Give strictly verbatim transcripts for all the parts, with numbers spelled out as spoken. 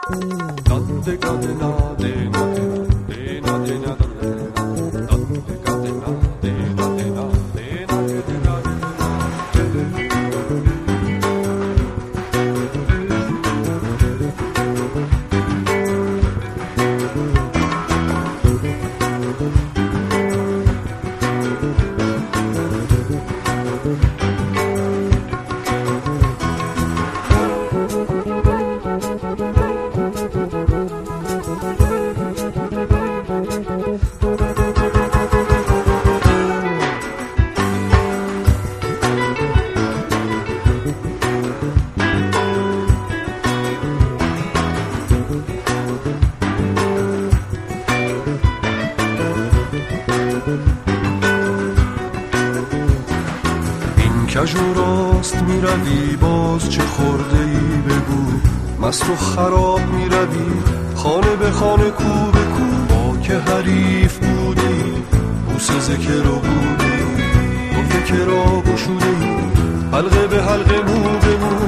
کج و راست می روی باز چه خورده ای بگو، مست و خراب می روی خانه به خانه کو به کو، با که حریف بوده ای بوسه ذکر و بوده ای گفته که را گشوده ای حلقه به حلقه مو به مو.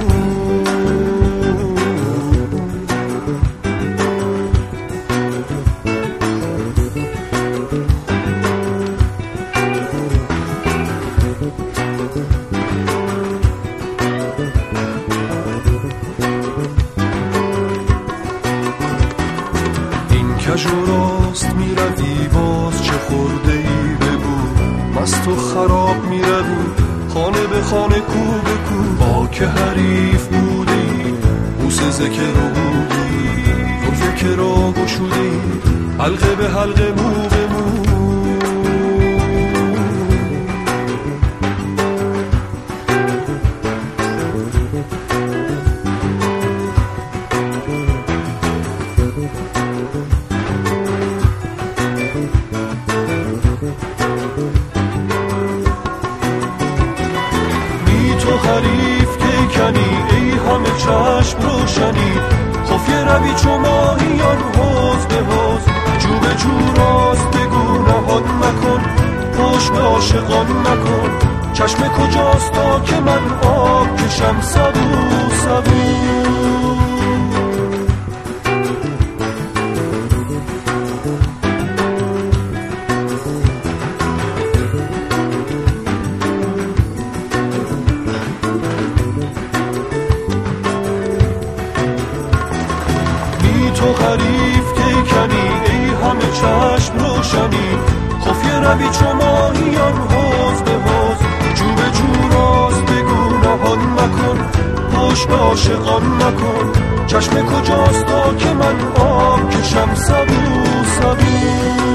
کج و راست می روی باز چه خورده ای بگو، مست و خراب می روی خانه به خانه کو به کو، با که حریف بوده ای بوسه ذکر و بوده ای گفته که را گشوده ای حلقه به حلقه مو به مو. تو حریف که کنی ای همه چشم روشنی، خفیه روی چو ماهیان حوض به حوض، جو به جو راست بگو نهاد مکن، پشت به عاشقان مکن، چشم کجاست تا که من آب کشم سبو سبو. تو حریف که کنی ای همه چشم روشنی، خفیه روی چو ماهیان حوض به حوض، جو به جو راست بگو نهان مکن، پشت به عاشقان مکن، چشم کجاست تا که من آب کشم سبو سبو.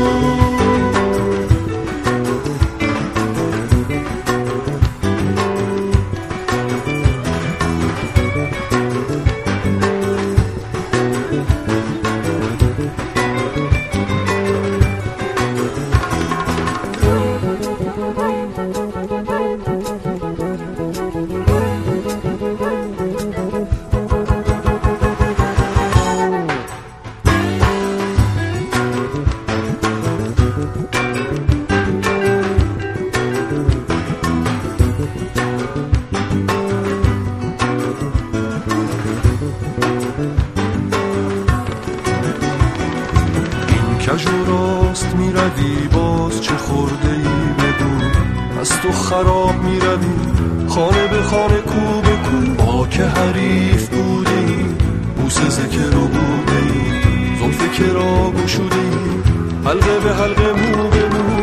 کج و راست می روی باز چه خورده ای بگو، مست و خراب می روی خانه به خانه کو به کو، با که حریف بوده ای بوسه ذکر و بوده ای زلف که را گشوده ای حلقه به حلقه مو به مو،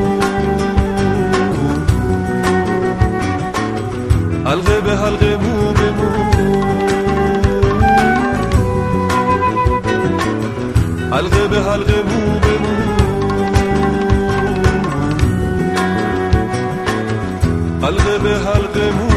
حلقه به حلقه مو به مو، حلقه به حلقه مو به مو، حلقه به حلقه مو.